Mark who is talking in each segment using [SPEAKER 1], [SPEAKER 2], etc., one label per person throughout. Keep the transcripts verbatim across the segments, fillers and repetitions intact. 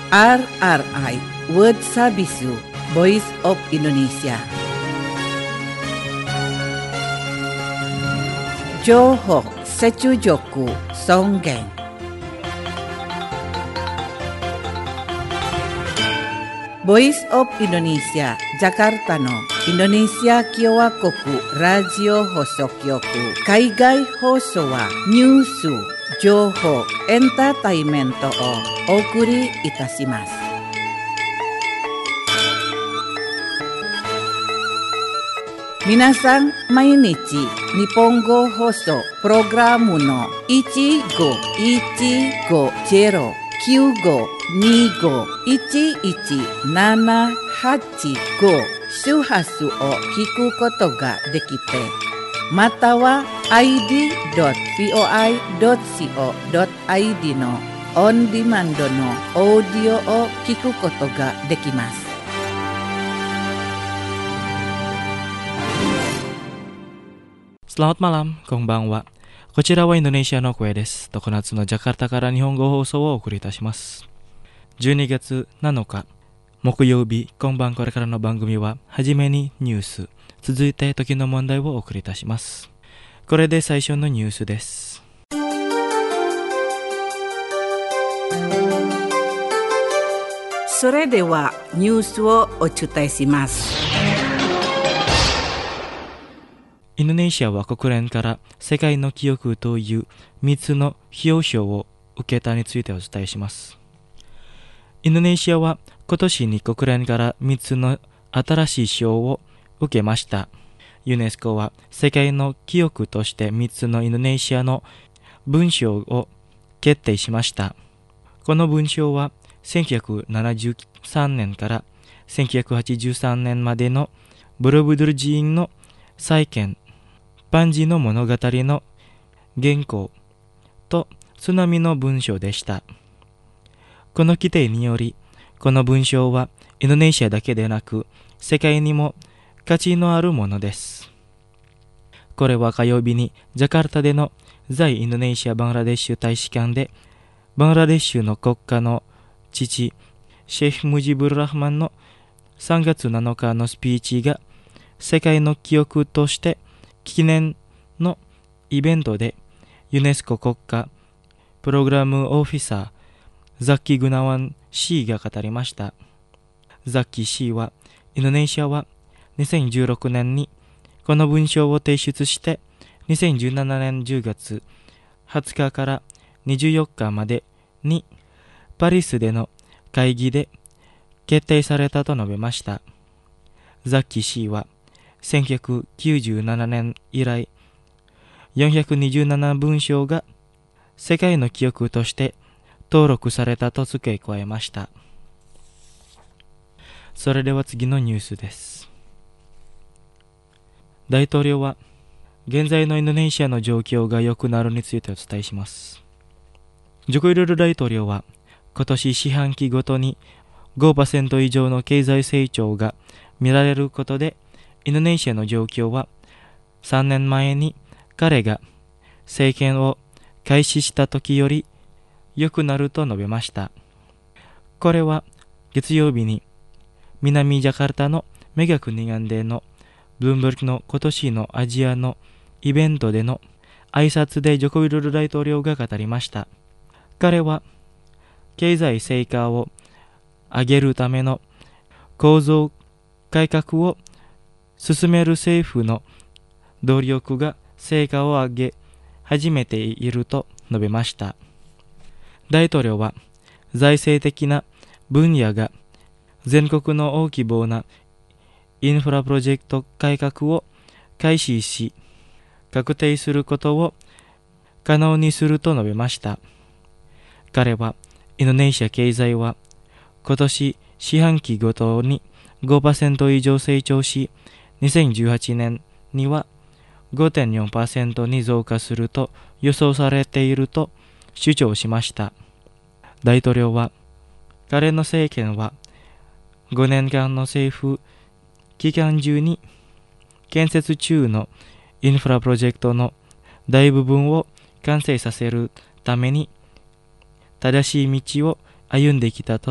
[SPEAKER 1] アールアールアイWorld Service Voice of Indonesia。情報接続尊厳。Voice of Indonesia Jakartaのインドネシア共和国ラジオ放送局。海外放送はニュース、情報、エンターテインメントをお送りいたします。皆さん、毎日日本語放送プログラムのいちごいちごゼロきゅうごにごいちいちななはちご周波数を聞くことができて、または アイディードットブイオアイドットシーオードットアイディー のオンディマンドのオーディオを聞くことができます。
[SPEAKER 2] Selamat malam, konbanwa。こちらはインドネシアの声です。常夏のジャカルタから日本語放送をお送りいたします。じゅうにがつなのか、木曜日、今晩これからの番組は、はじめにニュース、続いて時の問題をお送りいたします。これで最初のニュースです。
[SPEAKER 1] それではニュースをお伝えします。
[SPEAKER 2] インドネシアは国連から世界の記憶というみっつの表彰を受けたについてお伝えします。インドネシアは今年に国連からみっつの新しい賞を受けました。ユネスコは世界の記憶としてみっつのインドネシアの文章を決定しました。この文章はせんきゅうひゃくななじゅうさんねんからせんきゅうひゃくはちじゅうさんねんまでのボロブドゥル寺院の再建、パンジの物語の原稿と津波の文章でした。この規定により、この文章はインドネシアだけでなく世界にも価値のあるものです。これは火曜日にジャカルタでの在インドネシア・バングラデシュ大使館でバングラデシュの国家の父シェイフ・ムジブル・ラフマンのさんがつなのかのスピーチが世界の記憶として記念のイベントでユネスコ国家プログラムオフィサーザッキー・グナワン氏が語りました。ザッキー氏はインドネシアはにせんじゅうろくねんにこの文章を提出してにせんじゅうななねんじゅうがつはつかからにじゅうよっかまでにパリスでの会議で決定されたと述べました。ザッキー氏はせんきゅうひゃくきゅうじゅうななねん以来よんひゃくにじゅうなな文章が世界の記憶として登録されたと付け加えました。それでは次のニュースです。大統領は現在のインドネシアの状況が良くなるについてお伝えします。ジョコウィドド大統領は今年四半期ごとに ごパーセント 以上の経済成長が見られることでインドネシアの状況はさんねんまえに彼が政権を開始した時より良くなると述べました。これは月曜日に南ジャカルタのメガクニガンでのブルームバーグの今年のアジアのイベントでの挨拶でジョコウィドド大統領が語りました。彼は経済成果を上げるための構造改革を進める政府の努力が成果を上げ始めていると述べました。大統領は財政的な分野が全国の大規模なインフラプロジェクト改革を開始し確定することを可能にすると述べました。彼はインドネシア経済は今年四半期ごとに ごパーセント 以上成長しにせんじゅうはちねんには ごてんよんパーセント に増加すると予想されていると主張しました。大統領は彼の政権はごねんかんの政府期間中に建設中のインフラプロジェクトの大部分を完成させるために正しい道を歩んできたと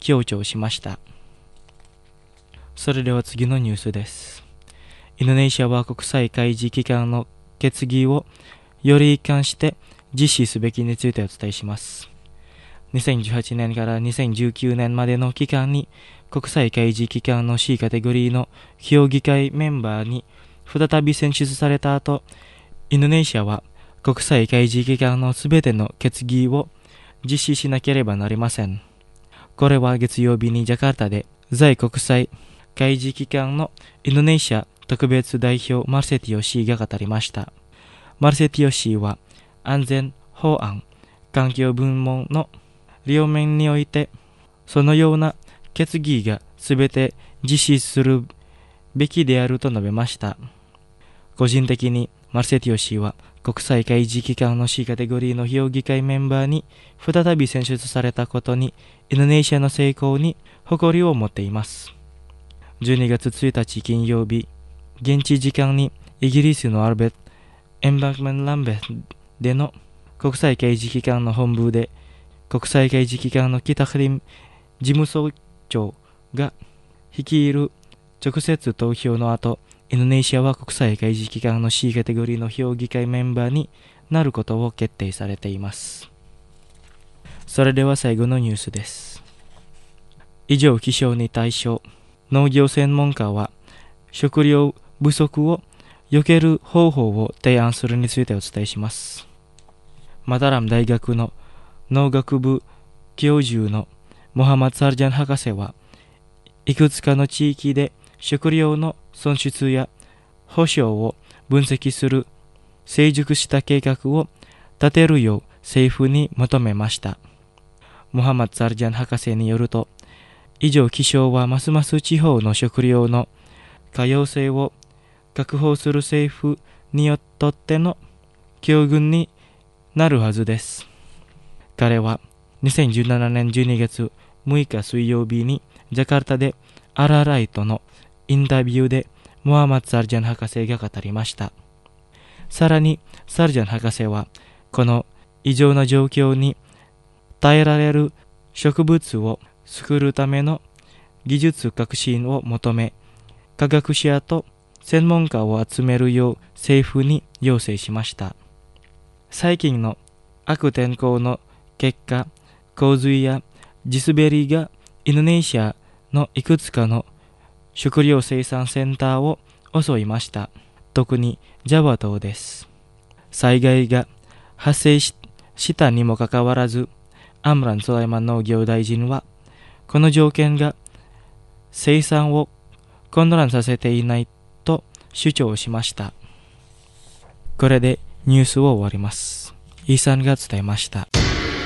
[SPEAKER 2] 強調しました。それでは次のニュースです。インドネシアは国際海事機関の決議をより一貫して実施すべきについてお伝えします。にせんじゅうはちねんからにせんじゅうきゅうねんまでの期間に国際海事機関の C カテゴリーの評議会メンバーに再び選出された後、インドネシアは国際海事機関のすべての決議を実施しなければなりません。これは月曜日にジャカルタで在国際海事機関のインドネシア特別代表マルセティオ氏が語りました。マルセティオ氏は安全、法案、環境部門の両面においてそのような決議がすべて実施するべきであると述べました。個人的にマルセティオ氏は国際海事機関の C カテゴリーの評議会メンバーに再び選出されたことにインドネシアの成功に誇りを持っています。じゅうにがつついたち金曜日、現地時間にイギリスのアルベット・エンバンクメンランベでの国際海事機関の本部で国際海事機関の北クリム事務総長が率いる直接投票の後、インドネシアは国際海事機関の C カテゴリーの評議会メンバーになることを決定されています。それでは最後のニュースです。異常気象に対処、農業専門家は食料不足を避ける方法を提案するについてお伝えします。マダラム大学の農学部教授のモハマド・サルジャン博士はいくつかの地域で食料の損失や保障を分析する成熟した計画を立てるよう政府に求めました。モハマド・サルジャン博士によると、異常気象はますます地方の食料の可用性を確保する政府によっての教訓になるはずです。彼はにせんじゅうななねんじゅうにがつむいか水曜日にジャカルタでアラライトのインタビューでモハマド・サルジャン博士が語りました。さらにサルジャン博士はこの異常な状況に耐えられる植物を作るための技術革新を求め、科学者と専門家を集めるよう政府に要請しました。最近の悪天候の結果、洪水や地滑りがインドネシアのいくつかの食料生産センターを襲いました。特にジャワ島です。災害が発生 し, したにもかかわらず、アムラン・ソライマン農業大臣は、この条件が生産を混乱させていないと主張しました。これでニュースを終わります。イーさんが伝えました。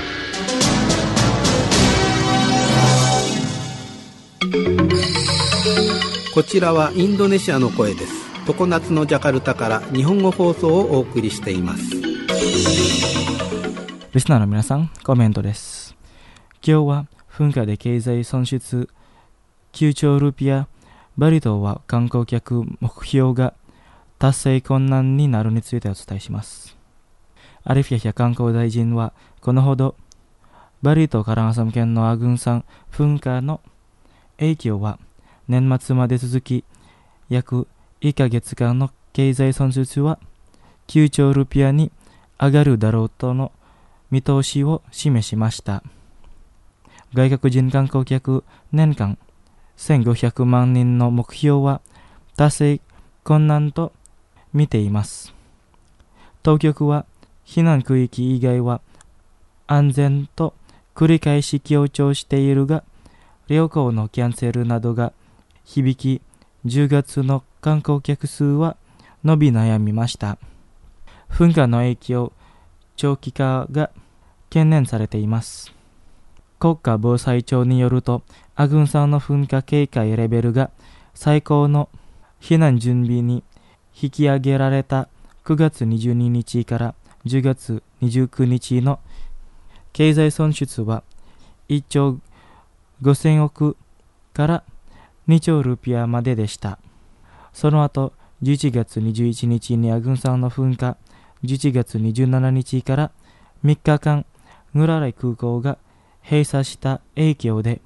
[SPEAKER 3] こちらはインドネシアの声です。常夏のジャカルタから日本語放送をお送りしています。
[SPEAKER 2] リスナーの皆さん、コメントです。今日は噴火で経済損失きゅうちょうルピア、バリ島は観光客目標が達成困難になるについてお伝えします。アリフィヤヒャ観光大臣はこのほどバリ島カランアサム県のアグン山噴火の影響は年末まで続き、約いっかげつかんの経済損失はきゅうちょうルピアに上がるだろうとの見通しを示しました。外国人観光客年間せんごひゃくまんにんの目標は達成困難と見ています。当局は避難区域以外は安全と繰り返し強調しているが、旅行のキャンセルなどが響き、じゅうがつの観光客数は伸び悩みました。噴火の影響、長期化が懸念されています。国家防災庁によると、アグン山の噴火警戒レベルが最高の避難準備に引き上げられたくがつにじゅうににちからじゅうがつにじゅうくにちの経済損失はいっちょうごせんおくからにちょうルピアまででした。その後、じゅういちがつにじゅういちにちにアグン山の噴火、じゅういちがつにじゅうしちにちからみっかかん、ヌラライ空港が閉鎖した影響で、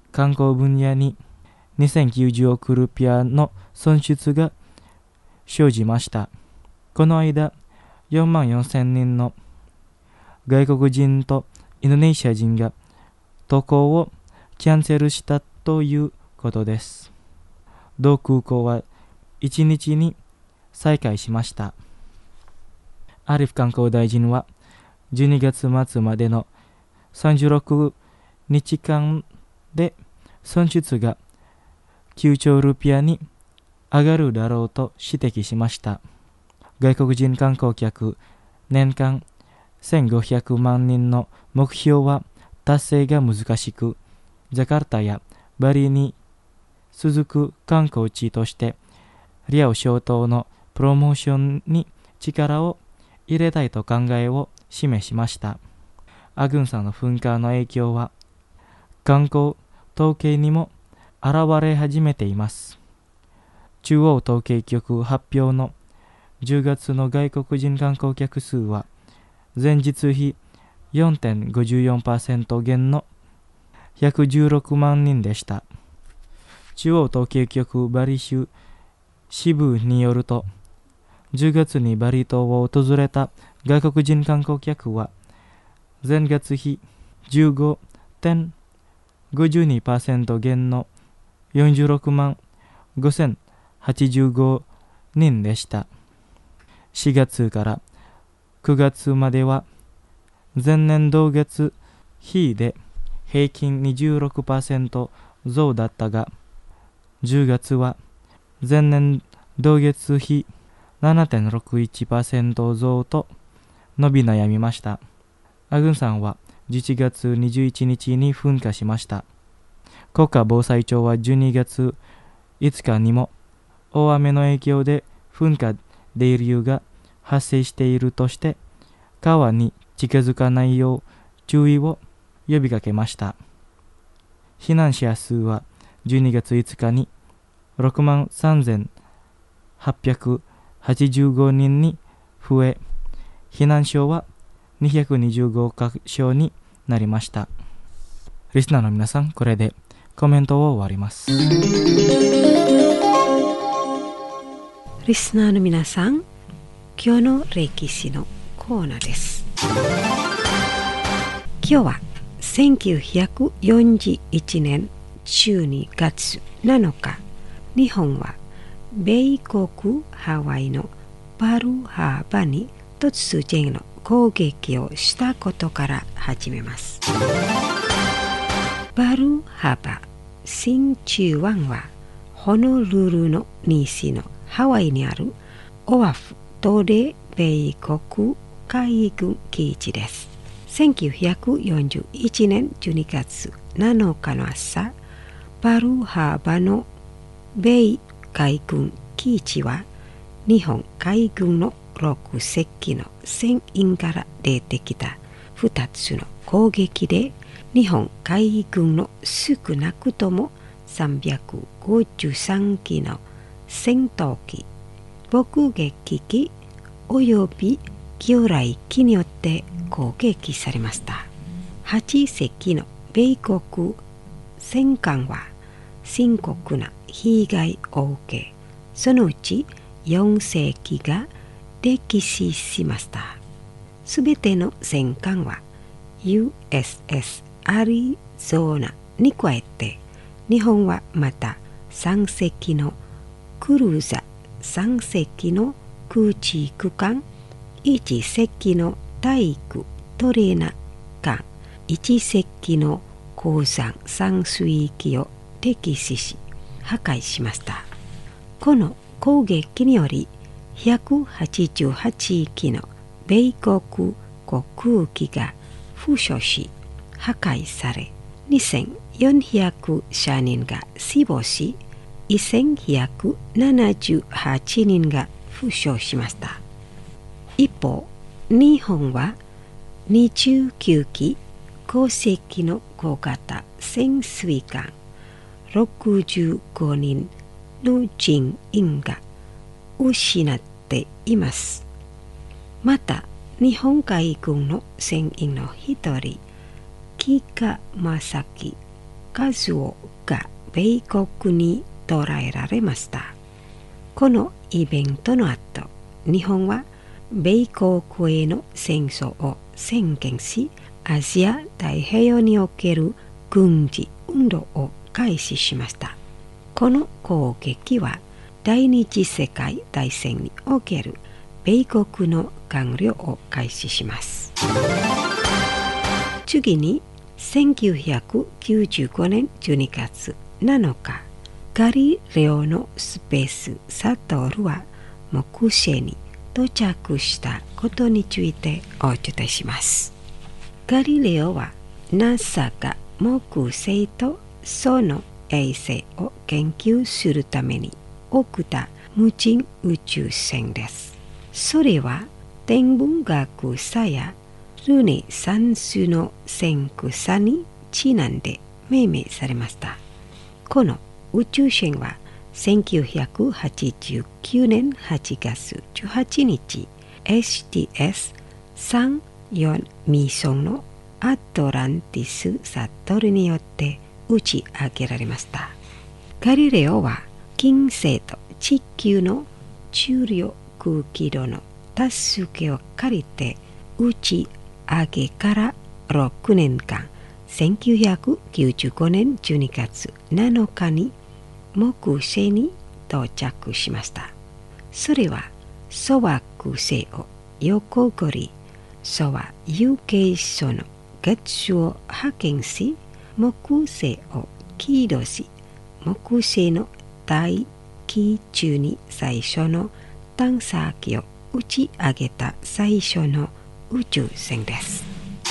[SPEAKER 2] 観光分野ににせんきゅうじゅうおくルピアの損失が生じました。この間、よんまんよんせんにんの外国人とインドネシア人が渡航をキャンセルしたということです。同空港はいちにちに再開しました。アリフ観光大臣はじゅうにがつ末までのさんじゅうろくにちかんで損失がきゅうちょうルピアに上がるだろうと指摘しました。外国人観光客年間せんごひゃくまんにんの目標は達成が難しく、ジャカルタやバリに続く観光地としてリアオ諸島のプロモーションに力を入れたいと考えを示しました。アグン山の噴火の影響は観光統計にも現れ始めています。中央統計局発表のじゅうがつの外国人観光客数は前日比 よんてんごよんパーセント 減のひゃくじゅうろくまんにんでした。中央統計局バリ州支部によると、じゅうがつにバリ島を訪れた外国人観光客は前月比 じゅうごてんごにパーセント 減のよんじゅうろくまんごせんはちじゅうごにんでした。しがつからくがつまでは前年同月比で平均 にじゅうろくパーセント 増だったが、じゅうがつは前年同月比 ななてんろくいちパーセント 増と伸び悩みました。アグン山はじゅういちがつにじゅういちにちに噴火しました。国家防災庁はじゅうにがついつかにも大雨の影響で噴火泥流が発生しているとして川に近づかないよう注意を呼びかけました。避難者数はじゅうにがついつかにろくまんさんぜんはっぴゃくはちじゅうごにんに増え、避難所はにひゃくにじゅうごかしょになりました。リスナーの皆さん、これでコメントを終わります。
[SPEAKER 4] リスナーの皆さん、今日の歴史のコーナーです。今日はせんきゅうひゃくよんじゅういちねんじゅうにがつなのか、日本は米国ハワイのパルハーバに突然の攻撃をしたことから始めます。パルハーバ真珠湾はホノルルの西のハワイにあるオアフ島で米国海軍基地です。せんきゅうひゃくよんじゅういちねんじゅうにがつなのかの朝、パルハーバの米海軍基地は日本海軍のろくせっきの船員から出てきたふたつの攻撃で日本海軍の少なくともさんびゃくごじゅうさんきの戦闘機、爆撃機および魚雷機によって攻撃されました。はちせっきの米国戦艦は深刻な被害を受け、そのうちよんせいきが溺死しました。すべての戦艦は ユーエスエス アリゾナに加えて、日本はまたさんせっきのクルーザー、さんせっきの空地区艦、いちせっきの体育トレーナー艦、いちせっきの鉱山散水機を敵視し破壊しました。この攻撃によりひゃくはちじゅうはちきの米国航空機が負傷し破壊され、にせんよんひゃくしゃにんが死亡し、せんひゃくななじゅうはちにんが負傷しました。一方、日本はにじゅうきゅうきごせっきの小型潜水艦、ろくじゅうごにんの人員が失っています。また、日本海軍の船員の一人、木賀正樹数多が米国に捕らえられました。このイベントの後、日本は米国への戦争を宣言し、アジア太平洋における軍事運動を開始しました。この攻撃は第二次世界大戦における米国の占領を開始します。次にせんきゅうひゃくきゅうじゅうごねんじゅうにがつなのか、ガリレオのスペースシャトルは木星に到着したことについてお伝えします。ガリレオは ナサ が木星とその衛星を研究するために送った無人宇宙船です。それは天文学者やルネサンスの先駆者にちなんで命名されました。この宇宙船はせんきゅうひゃくはちじゅうきゅうねんはちがつじゅうはちにち エスティーエスさんじゅうよん ミッションのアトランティスシャトルによって打ち上げられました。ガリレオは金星と地球の重力軌道の助けを借りて打ち上げからろくねんかん、せんきゅうひゃくきゅうじゅうごねんじゅうにがつなのかに木星に到着しました。それは粗惑星を横切り、粗は有形素の月を発見し、木星を起動し、木星の大気中に最初の探査機を打ち上げた最初の宇宙船です。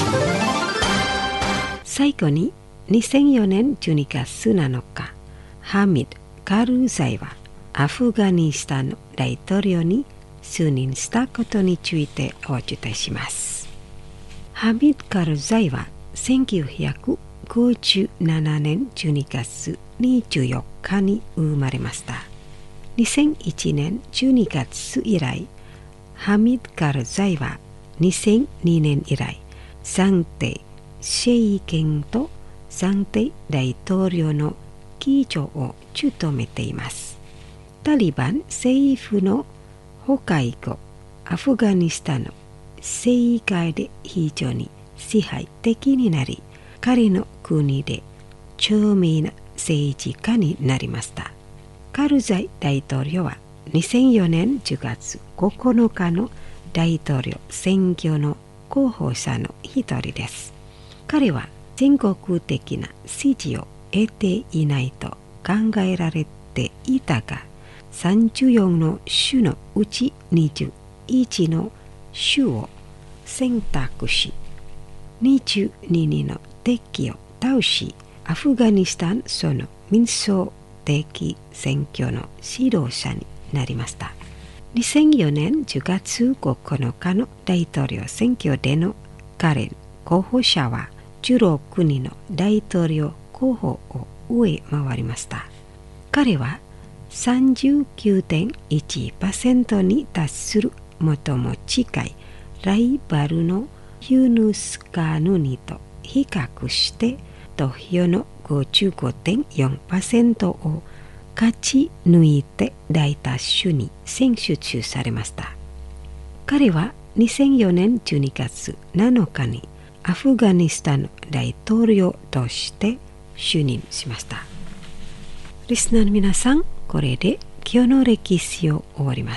[SPEAKER 4] 最後ににせんよねんじゅうにがつなのか、ハミッド・カルザイはアフガニスタンの大統領に就任したことについてお伝えします。ハミッド・カルザイはせんきゅうひゃくごじゅうななねんじゅうにがつにじゅうよっかに生まれました。にせんいちねんじゅうにがつ以来、ハミッド・カルザイはにせんにねん以来、暫定政権と暫定大統領の議長を務めています。タリバン政府の崩壊後、アフガニスタンの政界で非常に支配的になり、彼の国で著名な政治家になりました。カルザイ大統領はにせんよねんじゅうがつここのかの大統領選挙の候補者の一人です。彼は全国的な支持を得ていないと考えられていたが、さんじゅうよんの州のうちにじゅういちの州を選択し、にじゅうにの敵を倒し、アフガニスタンその民主的選挙の指導者になりました。にせんよねんじゅうがつここのかの大統領選挙での彼候補者はじゅうろくにんの大統領候補を上回りました。彼は さんじゅうきゅうてんいちパーセント に達する最も近いライバルのユヌス・カヌニと比較して投票の ごじゅうごてんよんパーセント を勝ち抜いて大多数に選出されました。彼はにせんよねんじゅうにがつなのかにアフガニスタンの大統領として就任しました。リスナーの皆さん、これで今日の歴史を終わります。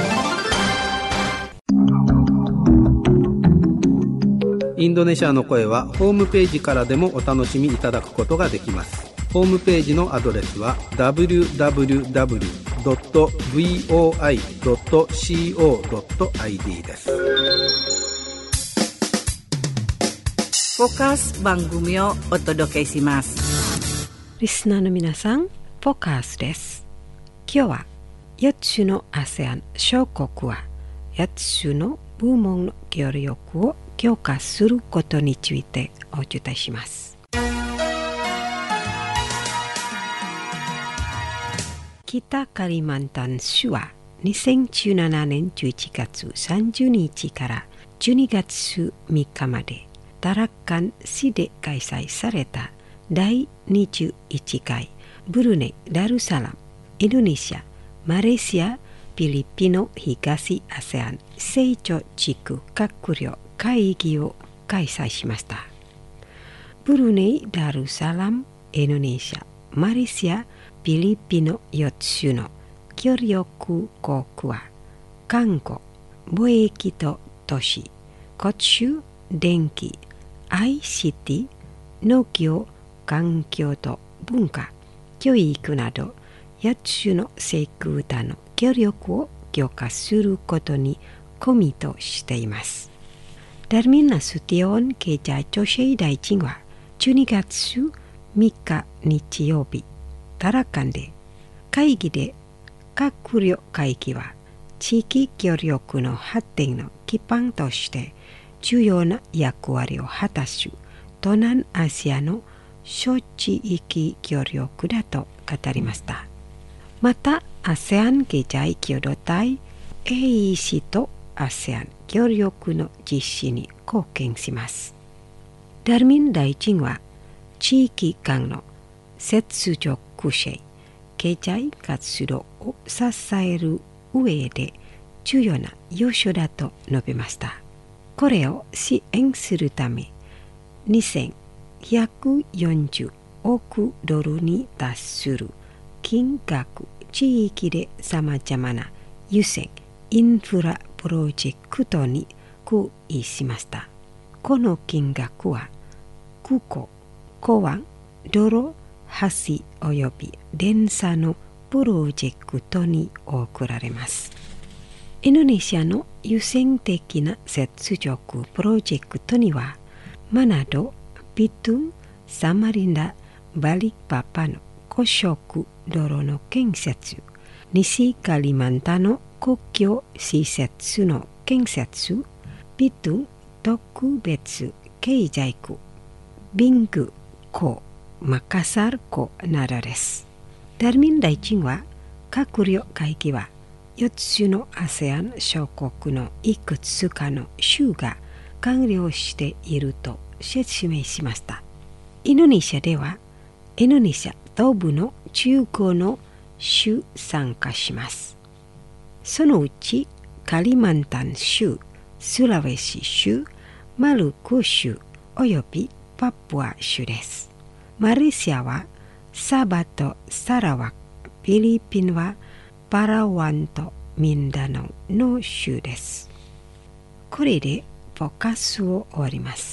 [SPEAKER 3] インドネシアの声はホームページからでもお楽しみいただくことができます。ホームページのアドレスは ダブリューダブリューダブリュードットブイオーアイドットコードットアイディー です。
[SPEAKER 1] フォーカス番組をお届けします。
[SPEAKER 4] リスナーの皆さん、フォーカスです。今日はよっつの アセアン 諸国はよっつの部門の協力を強化することについてお伝えします。北カリマンタン州はにせんじゅうななねんじゅういちがつさんじゅうにちからじゅうにがつみっかまでタラッカン市で開催されただいにじゅういっかいブルネイ・ダルサラム、インドネシア、マレーシア、フィリピンの東アセアン成長地区閣僚会議を開催しました。ブルネイ・ダルサラム、インドネシア、マレーシア、フィリピンのよっつの協力国は観光、貿易と都市、交通、電気、アイシーティー、農業、環境と文化、教育などやっつのセクターの協力を強化することにコミットしています。ダルミン・ナスティオン経済調整大臣はじゅうにがつみっか日曜日、タラカンで会議で閣僚会議は地域協力の発展の基盤として重要な役割を果たす東南アジアの諸地域協力だと語りました。また、アセアン経済共同体 エーイーシー と アセアン 協力の実施に貢献します。ダルミン大臣は地域間の接続性、経済活動を支える上で重要な要素だと述べました。これを支援するためにせんひゃくよんじゅうおくドルに達する金額、地域でさまざまな優先インフラプロジェクトに合意しました。この金額は空港、港湾、道路、橋および電車のプロジェクトに贈られます。インドネシアの優先的な接続プロジェクトにはマナド、ビトゥン、サマリンダ、バリパパの高速道路の建設、西カリマンタの国境施設の建設、ビトゥン特別経済区、ビング港、マカサル港などです。ダルミン大臣は閣僚会議はよっつの アセアン 諸国のいくつかの州が完了していると説明しました。インドネシアではインドネシア東部のじゅうごの州参加します。そのうちカリマンタン州、スラウェシ州、マルク州およびパプア州です。マレーシアはサバとサラワク、フィリピンはパラワンとミンダナオの州です。これでフォーカスを終わります。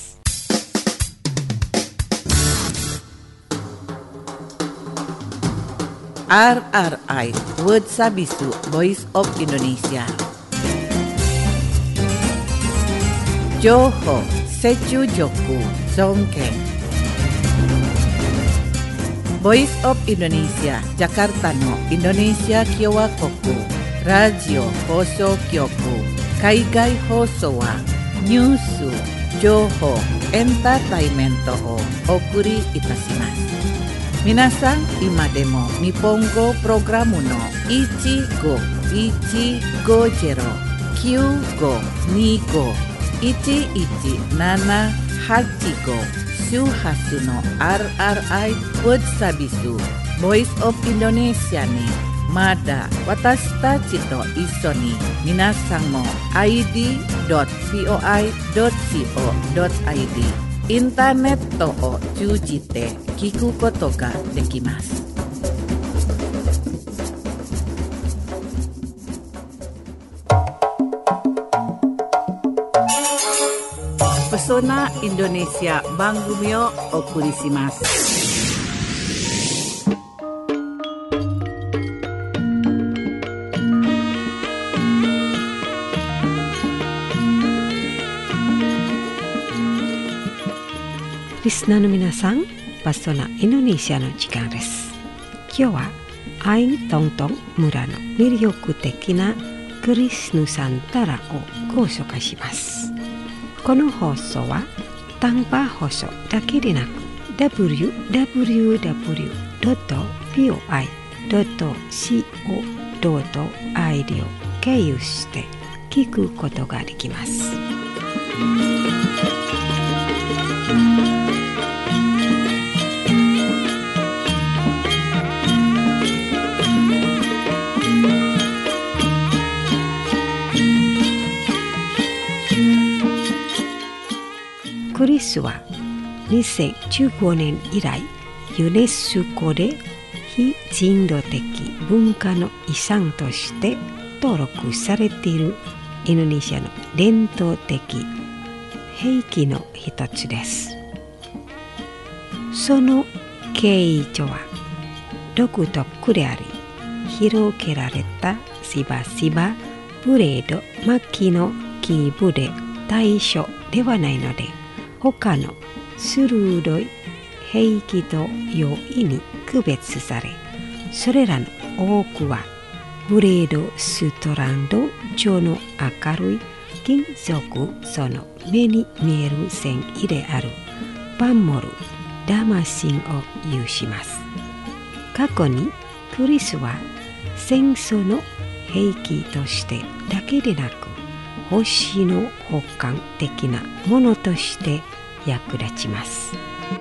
[SPEAKER 1] アールアールアイ Word Sabisu Voice of Indonesia 情報、接中力、尊敬 Voice of Indonesia Jakarta のインドネシア共和国ラジオ放送局海外放送はニュース、情報、エンターテイメントをお送りいたします。皆さん、今でも日本語プログラムのいちごいちごゼロ きゅうごにご いちいちななはちご 周波数の アールアールアイ Word Sabisu Voice of Indonesia にまだ私たちと一緒に皆さんも アイディードットビーオーアイドットコードットアイディー インターネットを通じて聞くことができます。Pesona Indonesia 番組をお送りします。
[SPEAKER 4] リスナーの皆さん、パソナインドネシアの時間です。今日はアイントントン村の魅力的なクリスヌサンタラをご紹介します。この放送は短波放送だけでなく ダブリューダブリューダブリュードットビーオーアイドットコードットアイディー を経由して聞くことができます。 クリスはにせんじゅうごねん以来ユネスコで非人道的文化の遺産として登録されているインドネシアの伝統的兵器の一つです。その形状は独特であり、広げられたしばしばブレード巻きのキーブで対象ではないので、他の鋭い兵器と容易に区別され、それらの多くはブレードストランド状の明るい金属その目に見える繊維であるパンモルダマシンを有します。過去にクリスは戦争の兵器としてだけでなく、星の補完的なものとして役立ちます。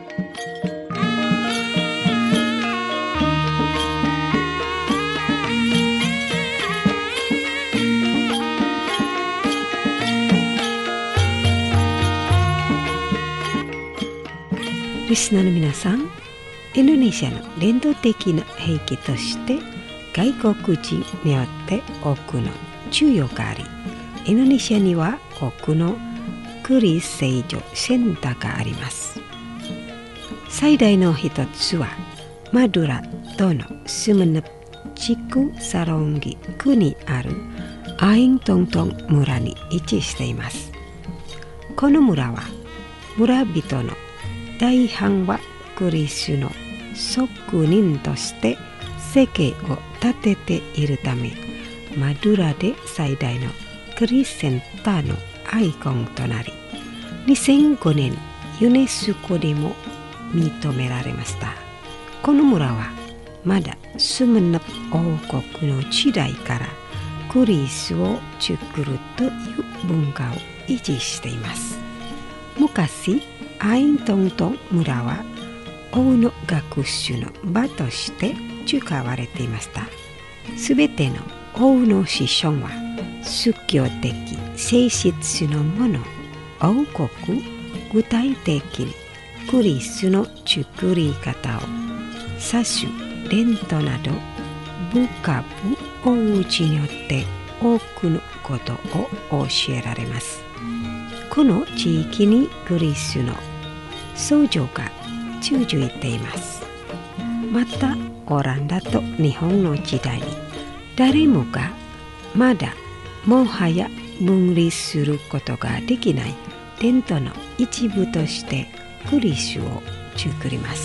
[SPEAKER 4] リスナーの皆さん、インドネシアの伝統的な兵器として外国人によって多くの重用があり、インドネシアには多くのクリス製造センターがあります。最大の一つはマドゥラとのスムヌプ地区サロンギ区にあるアイントントン村に位置しています。この村は村人の大半はクリスの側人として生計を立てているため、マドゥラで最大のクリスセンターのアイコンとなり、にせんごねんユネスコでも認められました。この村はまだスムヌプ王国の時代からクリスを作るという文化を維持しています。昔アイントントン村は王の学習の場として使われていました。すべての王の子孫は宗教的性質のもの、王国具体的にクリスの作り方を指す伝統など部下部王子によって多くのことを教えられます。この地域にクリスの創造が続いています。またオランダと日本の時代に誰もがまだもはや分離することができない伝統の一部としてクリスを作ります。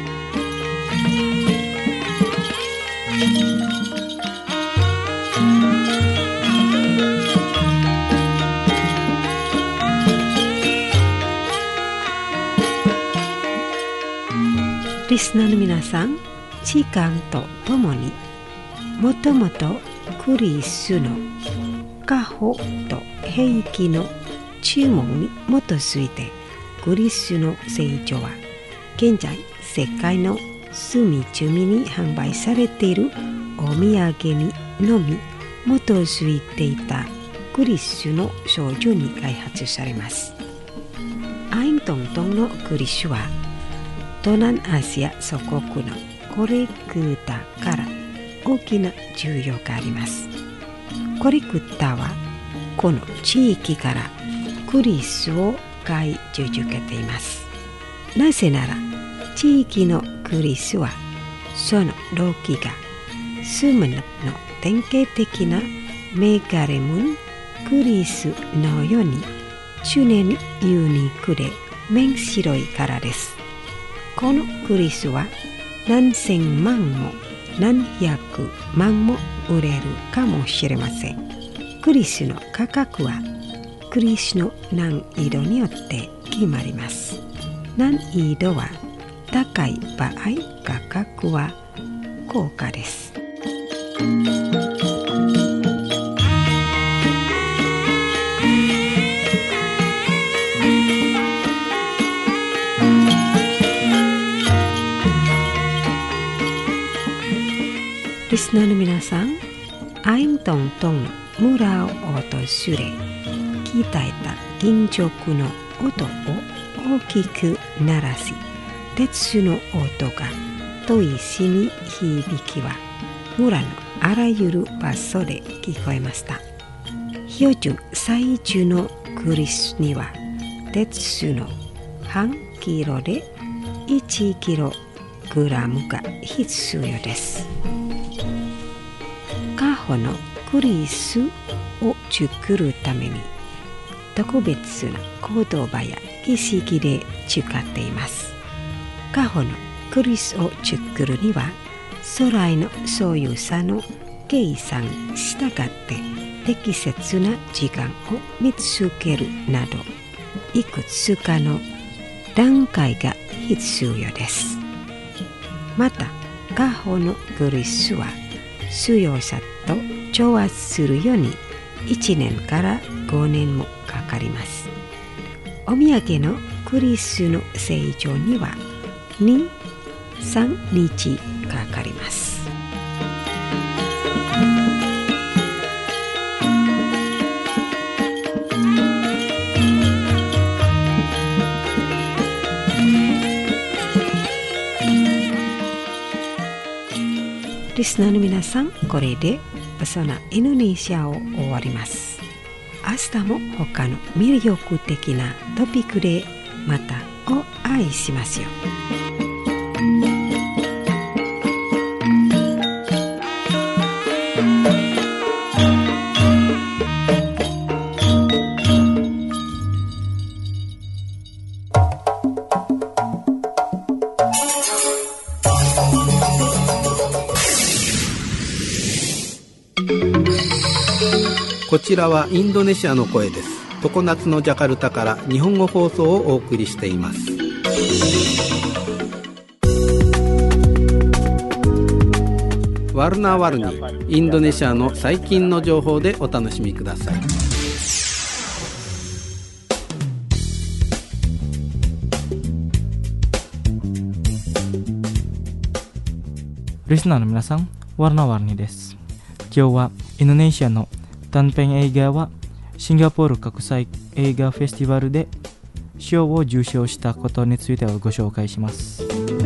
[SPEAKER 4] リスナーの皆さん、時間とともにもともとクリスの家宝と兵器の注文に基づいてクリスの成長は現在世界の隅々に販売されているお土産にのみ基づいていたクリスの少女に開発されます。アイントントンのクリスは東南アジア諸国のコレクターから大きな需要があります。コレクターはこの地域からクリスを買い続けています。なぜなら地域のクリスはその動機がスムヌプの典型的なメガレムンクリスのように常にユニークで面白いからです。このクリスは何千万も何百万も売れるかもしれません。クリスの価格はクリスの難易度によって決まります。難易度は高い場合、価格は高価です。リスナーの皆さん、アイントントンの村を訪れ、鍛えた金属の音を大きく鳴らし、鉄の音が遠いしに響きは村のあらゆる場所で聞こえました。標準最中のクリスには鉄の半キロでいちキログラムが必要です。カホのクリスを作るために特別な言葉や意識で使っています。カホのクリスを作るには素材の所有者の計算に従って適切な時間を見つけるなどいくつかの段階が必要です。またカホのクリスは使用者と調和するようにいちねんからごねんもかかります。お土産のクリスの成長にはに、さんにちかかります。リスナーの皆さん、これでそのインドネシアを終わります。明日も他の魅力的なトピックでまたお会いしますよ。
[SPEAKER 3] こちらはインドネシアの声です。常夏のジャカルタから日本語放送をお送りしています。ワルナワルニ、インドネシアの最近の情報でお楽しみください。
[SPEAKER 2] リスナーの皆さん、ワルナワルニです。今日はインドネシアの短編映画はシンガポール国際映画フェスティバルで賞を受賞したことについてご紹介します。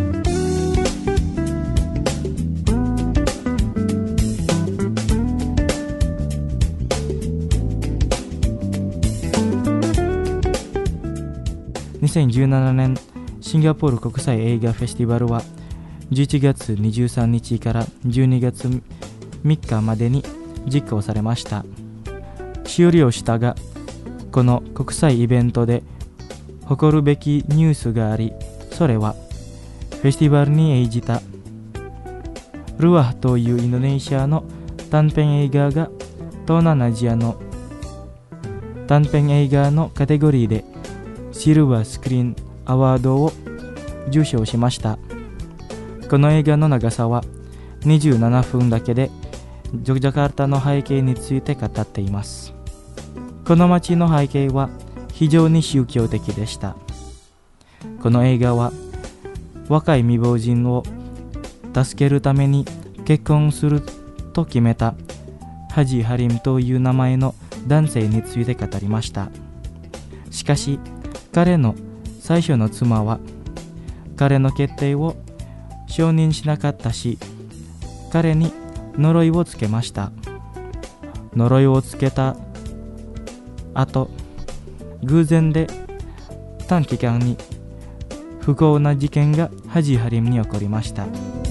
[SPEAKER 2] にせんじゅうななねんシンガポール国際映画フェスティバルはじゅういちがつにじゅうさんにちからじゅうにがつみっかまでに実行されました。終了したが、この国際イベントで誇るべきニュースがあり、それはフェスティバルに演じたルワというインドネシアの短編映画が東南アジアの短編映画のカテゴリーでシルバースクリーンアワードを受賞しました。この映画の長さはにじゅうななふんだけでジョグジャカルタの背景について語っています。この街の背景は非常に宗教的でした。この映画は若い未亡人を助けるために結婚すると決めたハジ・ハリムという名前の男性について語りました。しかし彼の最初の妻は彼の決定を承認しなかったし、彼に呪いをつけました。呪いをつけた後、偶然で短期間に不幸な事件がハジ・ハリムに起こりました。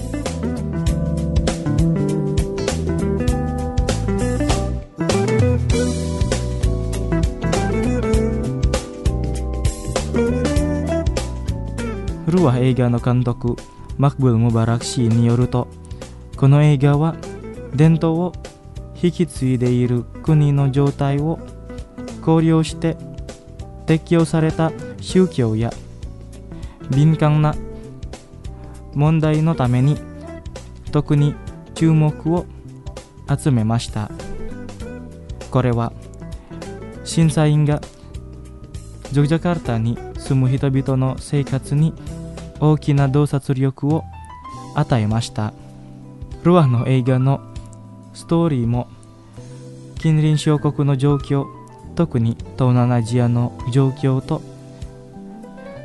[SPEAKER 2] ルワ映画の監督マクブル・ムバラク氏によると、この映画は伝統を引き継いでいる国の状態を考慮して適用された宗教や敏感な問題のために特に注目を集めました。これは審査員がジョグジャカルタに住む人々の生活に大きな洞察力を与えました。ルワの映画のストーリーも近隣小国の状況、特に東南アジアの状況と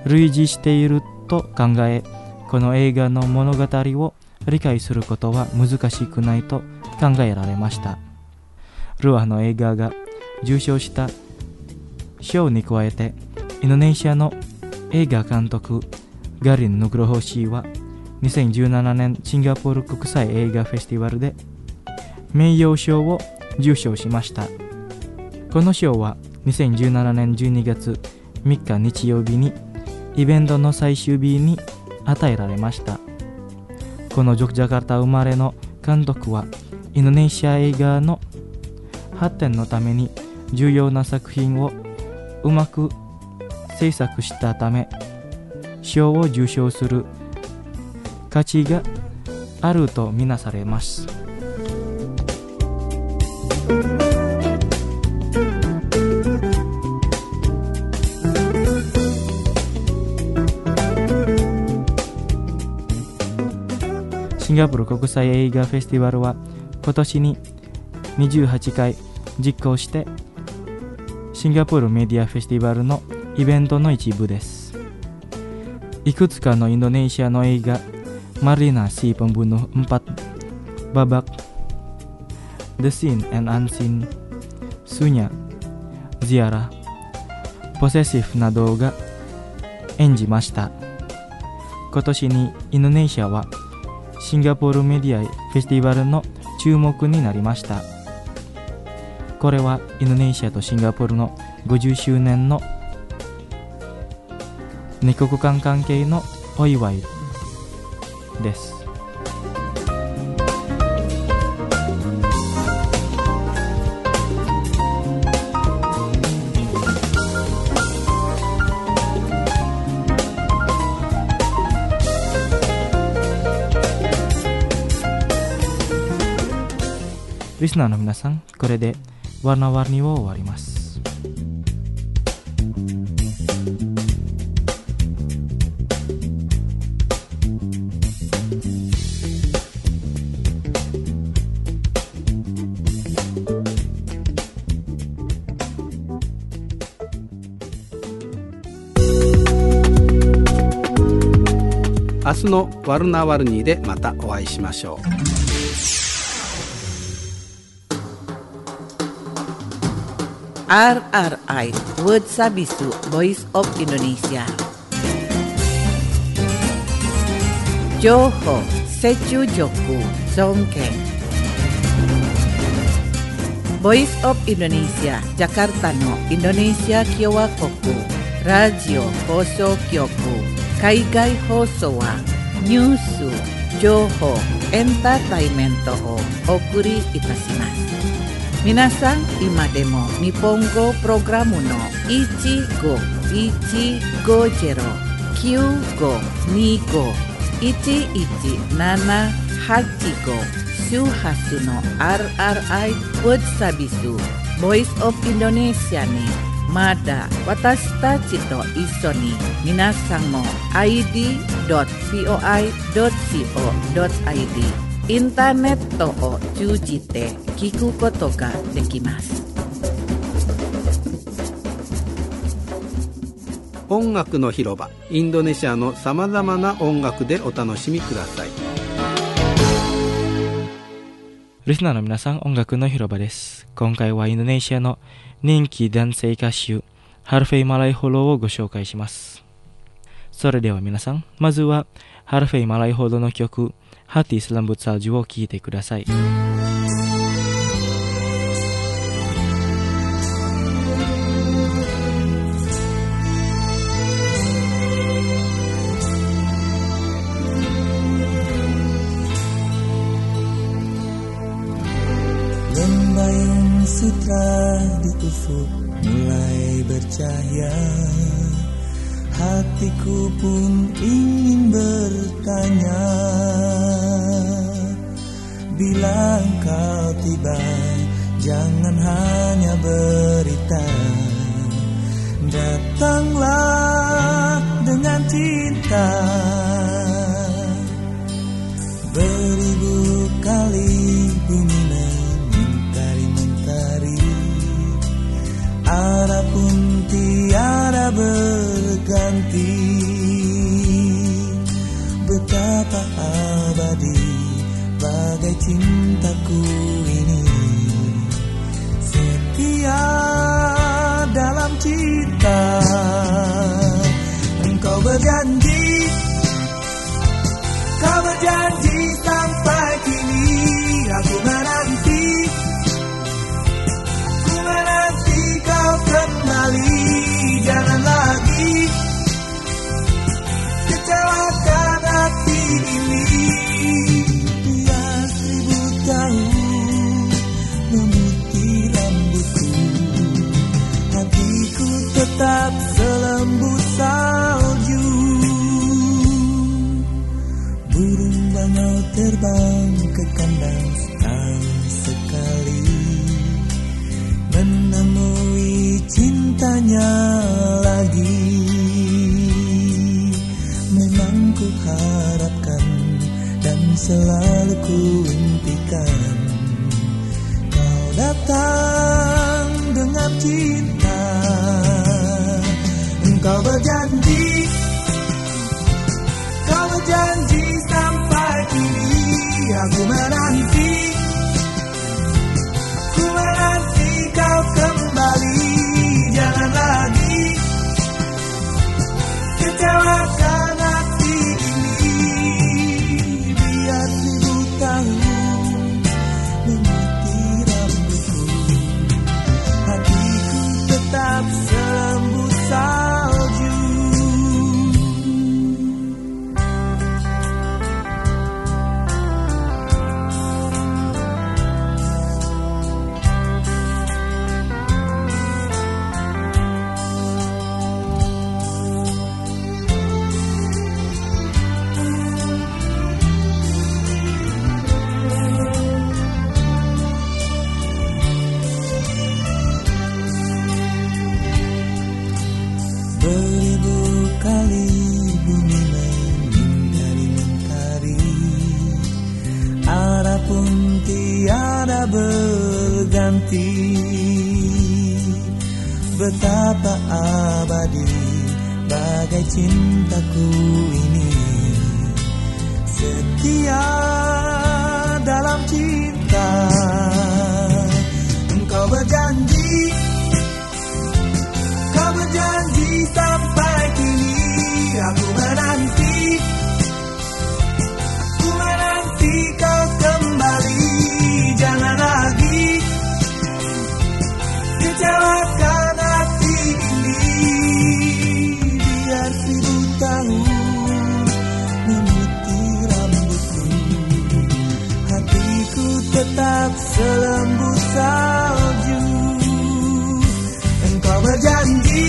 [SPEAKER 2] 類似していると考え、この映画の物語を理解することは難しくないと考えられました。ルアーの映画が受賞した賞に加えて、インドネシアの映画監督ガリン・ヌグロホ氏はにせんじゅうななねんシンガポール国際映画フェスティバルで名誉賞を受賞しました。この賞はにせんじゅうななねんじゅうにがつみっか日曜日にイベントの最終日に与えられました。このジョクジャカルタ生まれの監督はインドネシア映画の発展のために重要な作品をうまく制作したため、賞を受賞する価値があるとみなされます。シンガポール国際映画フェスティバルは今年ににじゅうはちかい実行して、シンガポールメディアフェスティバルのイベントの一部です。いくつかのインドネシアの映画、Marlina si Pembunuh empat Babak, The Seen and Unseen, Sunya, Ziarah, Possessive などが演じました。今年にインドネシアはシンガポールメディアフェスティバルの注目になりました。これはインドネシアとシンガポールのごじゅっしゅうねんの二国間関係のお祝いです。リスナーの皆さん、これでワナワニを終わります。
[SPEAKER 3] 明日のワルナワルニーでまたお会いしましょう。
[SPEAKER 1] アールアールアイ Word Sabisu Voice of Indonesia 情報、セチュジョク、尊敬 Voice of Indonesia ジャカルタのインドネシア共和国ラジオ放送局。海外放送はニュース、情報、エンターテイメントをお送りいたします。皆さん、今でも日本語プログラムのいちごいちごゼロ きゅうごにご いちいちななはちご 周波数の アールアールアイ Word Sabisu Voice of Indonesia にまだ私たちと一緒に皆さんも アイディードットビーオーアイドットコードットアイディー インターネットを通じて聞くことができます。
[SPEAKER 3] 音楽の広場、インドネシアのさまざまな音楽でお楽しみください。
[SPEAKER 2] リスナーの皆さん、音楽の広場です。今回はインドネシアの人気男性歌手ハルフェイ・マライホロをご紹介します。それでは皆さん、まずはハルフェイ・マライホロの曲Hati Selembut Saljuを聴いてください。
[SPEAKER 5] Lembayung sutra di ufuk mulai bercahaya, hatiku pun ingin bertanya, bila kau tiba jangan hanya berita, datanglah dengan cinta. Beribu kali bumi mentari-mentari, arah pun tiada berganti, nanti. Betapa abadi bagai cintaku ini, setia dalam cinta. Engkau berjanji, kau berjanji sampai kini. Aku menanti, ku menanti kau kembali. Jangan lagi kecewakan hati ini. Biar seribu tahun memutih rambutku, hatiku tetap selembut salju. Burung bangau terbang ke kandang setahun sekali, menemui cintanya lagi. Memang ku harapkan dan selalu ku impikan kau datang dengan cinta. Engkau berjanji, kau berjanji sampai kini. Aku menanti, ku menanti kau kembali. Jangan lagi kecewakan hati ini. Biar seribu tahun memutih rambutku, hatiku tetap selembut salju. Beribu kali bumi mengingkari-ingkari, arah pun tiada berganti. Betapa abadi bagai cintaku ini, setia dalam cinta. Engkau berjanji, kau berjanji sampai kini. Aku menanti, ku menanti kau kembali. Jangan lagi kecewakan hati ini. Biar seribu tahun memutih rambutku, hatiku tetap selembut salju. Engkau berjanji,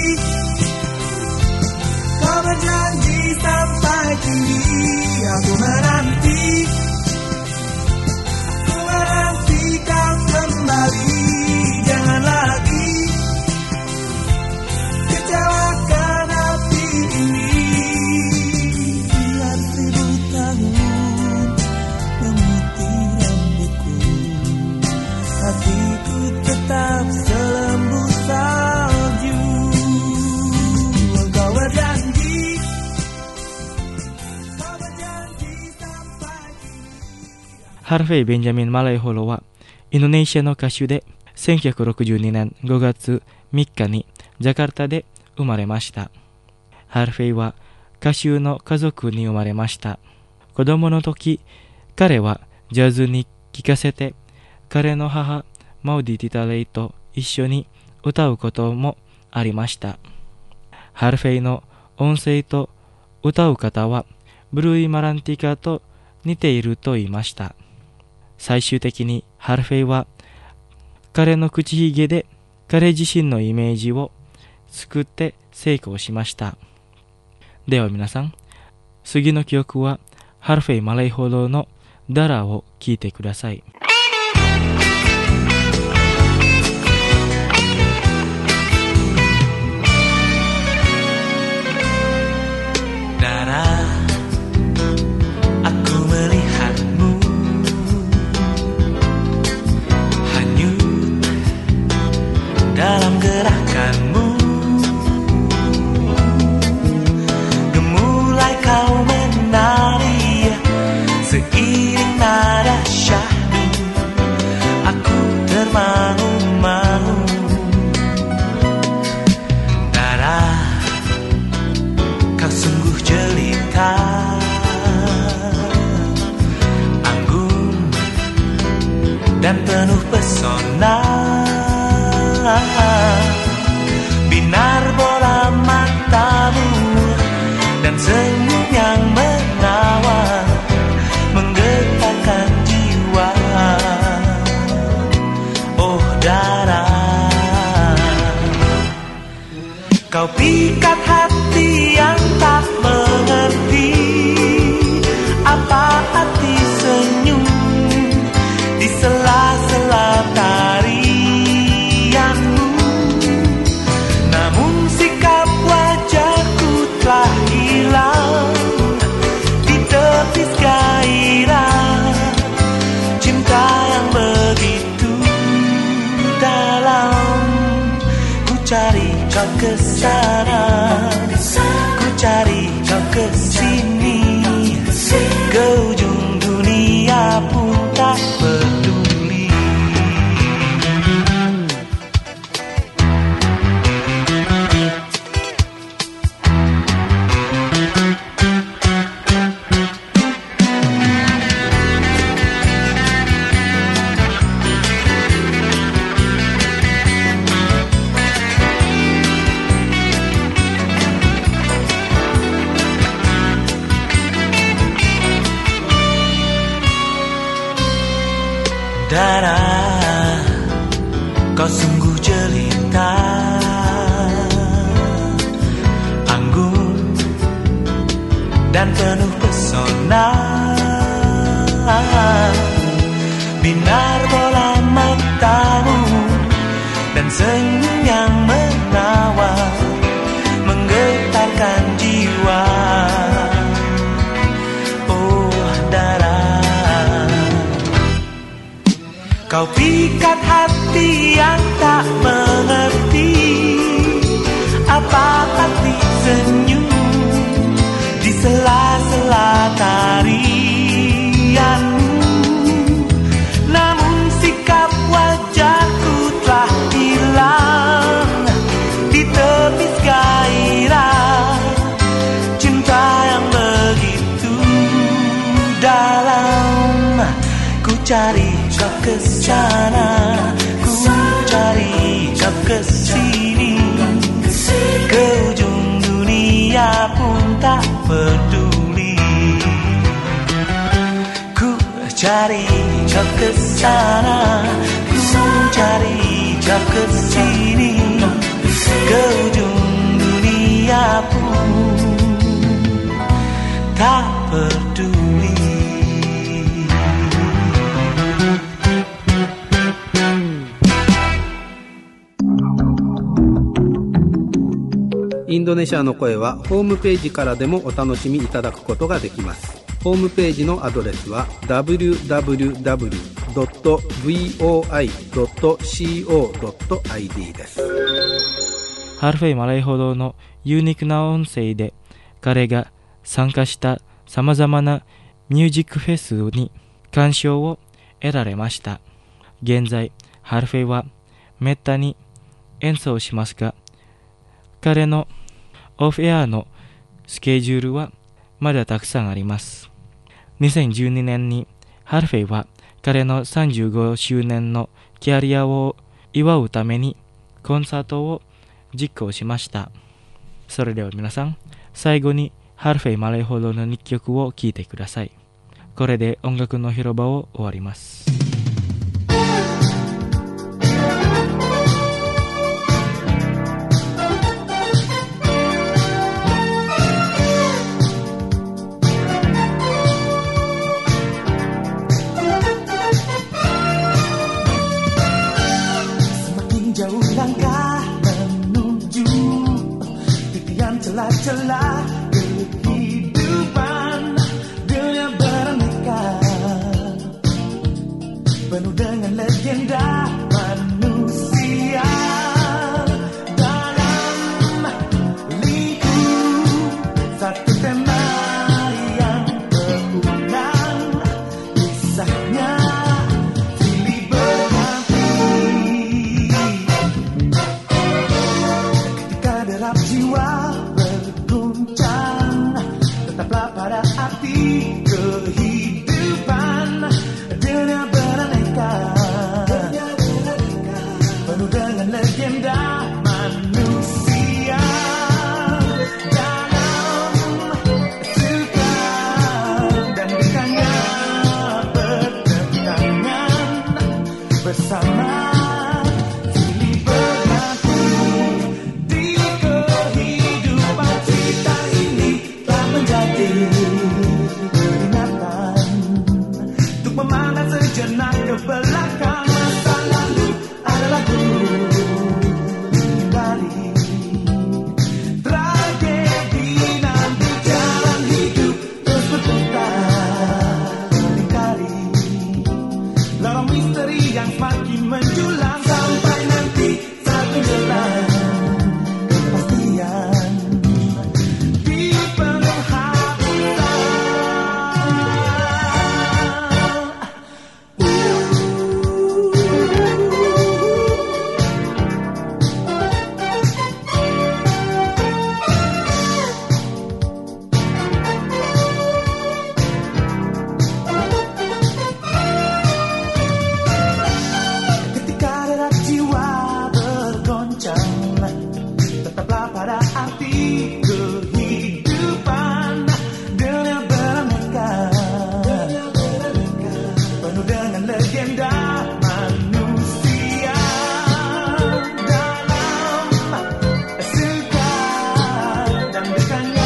[SPEAKER 5] kau berjanji sampai kini. Aku menanti, ku menanti kau kembali. Jangan lagi kecewakan hati ini. Biar seribu tahun memutih rambutku, hatiku tetap selembut salju. Engkau berjanji, kau berjanji sampai kini.
[SPEAKER 2] Harvey Benjamin Malaiholo はインドネシアの歌手でせんきゅうひゃくろくじゅうにねんごがつみっかにジャカルタで生まれました。ハルフェイは歌手の家族に生まれました。子供の時、彼はジャズに聴かせて、彼の母マウディ・ティタレイと一緒に歌うこともありました。ハルフェイの音声と歌う方はブルーイ・マランティカと似ていると言いました。最終的にハルフェイは彼の口ひげで彼自身のイメージを作って成功しました。では皆さん、次の曲はハルフェイ・マレイホロのダラを聴いてください。
[SPEAKER 5] Dara, aku melihatmu hanyut dalam gerakanmu. dan penuh pesona. Binar bola matamu dan senyum yang menawan menggetarkan jiwa. Oh Dara, kau pikat hati yang tak mengerti apa arti senyum di sela-sela tarianmu. Namun sikap wajahku telah hilang di tepis gairah cinta yang begitu dalam. Ku cari kau ke sana, ku cari kau ke sini, ke ujung dunia pun tak peduli. Dara, kau sungguh jelita, anggun dan penuh pesona. Binar bola matamu dan senyum yang menawan menggetarkan jiwa. Kau pikat hati yang tak mengerti apa arti senyum di sela-sela tarianmu. Namun sikap wajahku telah hilang di tepis gairah cinta yang begitu dalam. Ku cari kau ke sana, ku cari kau ke sini, ke ujung dunia pun tak peduli. Ku cari kau ke sana, ku cari kau ke sini, ke ujung dunia pun tak peduli.
[SPEAKER 3] インドネシアの声はホームページからでもお楽しみいただくことができます。ホームページのアドレスは ダブリューダブリューダブリュードットブイオーアイドットコードットアイディー です。
[SPEAKER 2] ハルフェイマライホドのユニークな音声で彼が参加したさまざまなミュージックフェスに鑑賞を得られました。現在ハルフェイはめったに演奏しますが、彼のオフエアのスケジュールはまだたくさんあります。にせんじゅうにねんにハルフェイは彼のさんじゅうごしゅうねんのキャリアを祝うためにコンサートを実行しました。それでは皆さん、最後にハルフェイマレーホドのにきょくを聴いてください。これで音楽の広場を終わります。
[SPEAKER 5] Celah kehidupan dunia beraneka, penuh dengan legenda manusia dalam lingkup satu tema yang berulang, kisahnya silih berganti. Ketika derap jiwa tetaplah pada arti kehidupan dunia beraneka. bersama. Silih berganti di kehidupan kita ini telah menjadi peringatan untuk memandang sejenak ke belakang. Masa lalu adalah dulu kembali. Tragedi nanti jalan hidup terus berputar kali. Lorong misteri yang semakin menjulang sampai nanti saat menjelang kepastian di penghabisan. Ketika detak jiwa bergoncang, tetaplah pada arti kehidupan. Dunia beraneka, penuh dengan legenda manusia. Dalam suka dan dukanya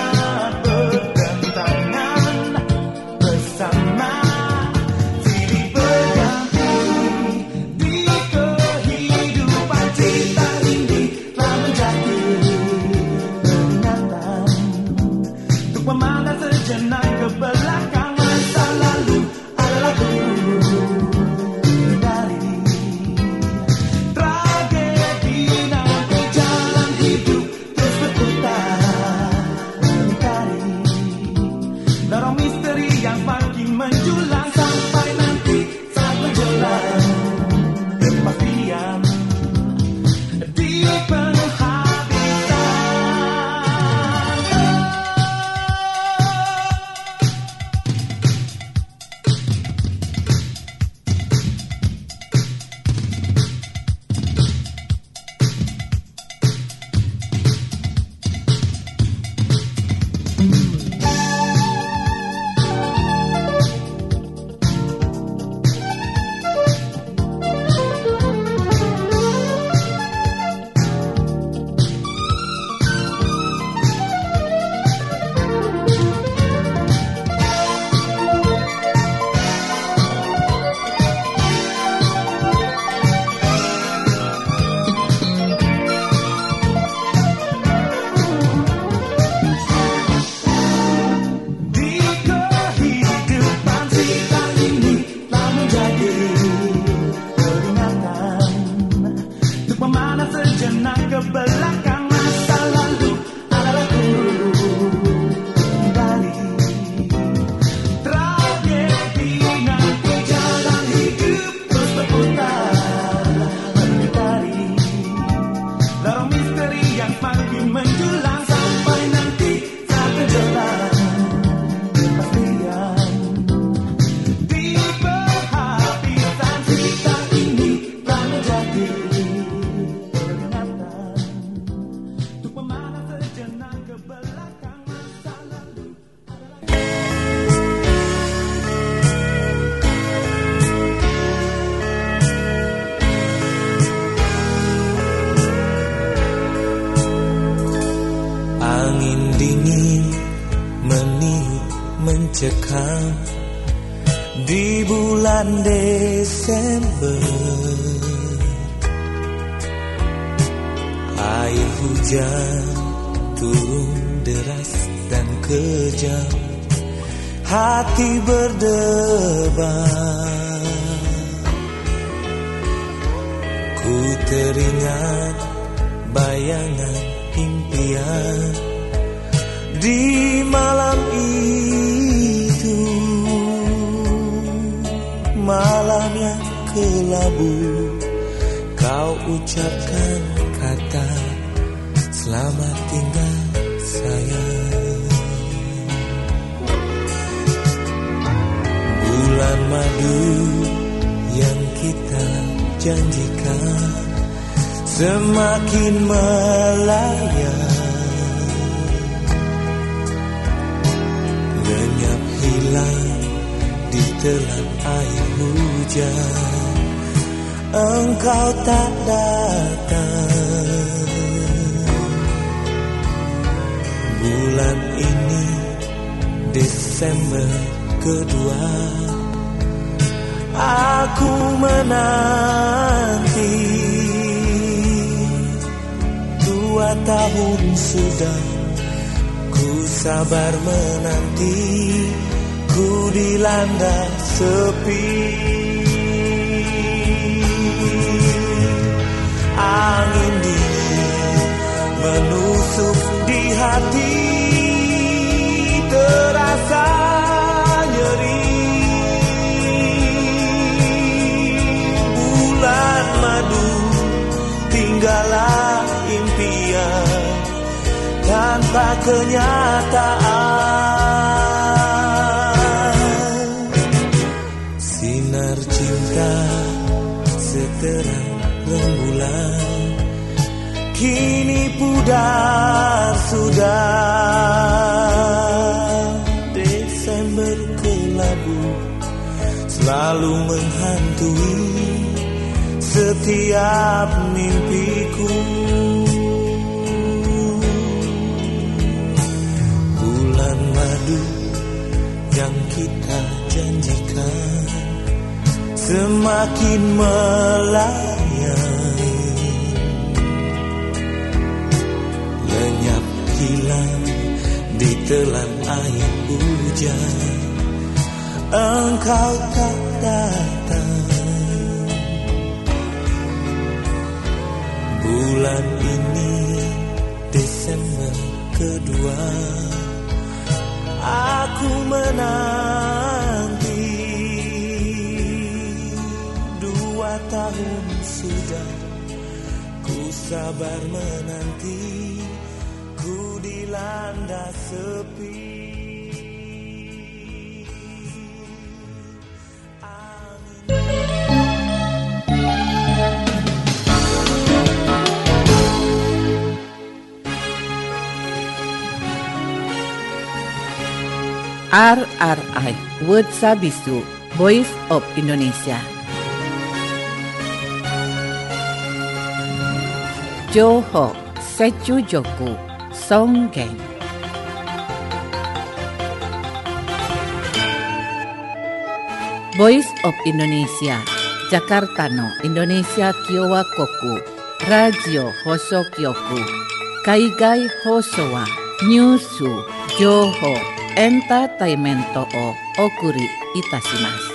[SPEAKER 5] bertentangan bersama. Silih berganti di kehidupan kita ini telah menjadi peringatan untuk memandang sejenak ke belakang. Masa lalu adalah dulu kembali. Tragedi nanti jalan hidup terus berputar kali. Lorong misteri yang makin menjulang sampai nanti saat menjelang kepastian di penghabisan. Di kehidupan kita ini telah menjadi peringatan untuk memandang sejenak ke belakang. Masa lalu adalah dulu kembali. Tragedi nanti jalan hidup terus berputar kali. Lorong misteri yang makin menjulang sampai nanti saat menjelang kepastian di penghabisan. Kita ini telah menjadi peringatan untuk memandang sejenak ke belakang. Masa lalu
[SPEAKER 6] Angin dingin meniup mencekam di bulan Desember. Air hujan turun deras dan kejam. Hati berdebar. Ku teringat bayangan impian di malam itu, malam yang kelabu. Kau ucapkan kata selamat tinggal sayang. Bulan madu yang kita janjikan semakin melayang, lenyap hilang ditelan air hujan. engkau tak datang. Bulan ini Desember kedua, aku menanti. Dua tahun sudah ku sabar menanti, ku dilanda sepi. Angin dingin menusuk di hati, terasa nyeri. Bulan madu tinggallah impian tanpa kenyataan. Sinar cinta seterang rembulan kini pudar sudah. Desember kelabu selalu menghantui setiap mimpiku. Bulan madu yang kita janjikan semakin melayang, lenyap hilang ditelan air hujan, engkau tak datang. Bulan ini Desember kedua, aku menanti. Dua tahun sudah ku sabar menanti, ku dilanda sepi.
[SPEAKER 1] R R I World Sabisu, Voice of Indonesia. Johor Secu Joku Songgeng. Voice of Indonesia, Jakarta no Indonesia Kiowa Koku, Radio Hoso Kyoku, Kaigai Hosowa, Nyusu, Johor, Entertainment o Okuri Itashimasu.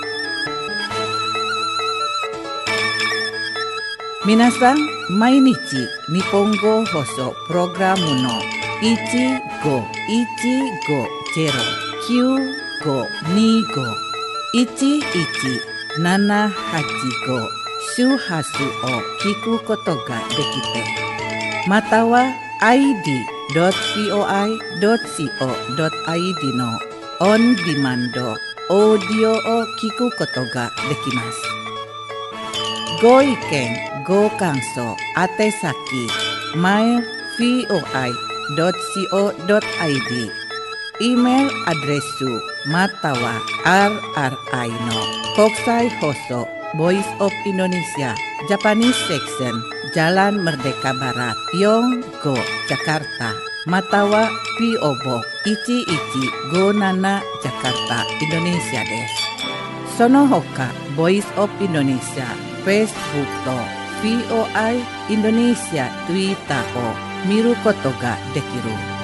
[SPEAKER 1] Minasan, mainichi Nihongo Hoso Programu no ichi go ichi go zero kyu go ni go ichi ichi nana hachi go shuhasu o kiku koto ga dekite. Matawa I D dot voi dot co dot i d の on demand オーディオを聞くことができます。ご意見、ご感想、宛先 マイル ブイオアイ ドット コー ドット アイディー E メールアドレスまたは アールアールアイ の国際放送 Voice of Indonesia Japanese Section Jalan Merdeka Barat Yonggo Jakarta Matawa P O Box いちいちごなな Jakarta Indonesia です。その他 Voice of Indonesia Facebook と ブイオアイ Indonesia Twitter を見ることができる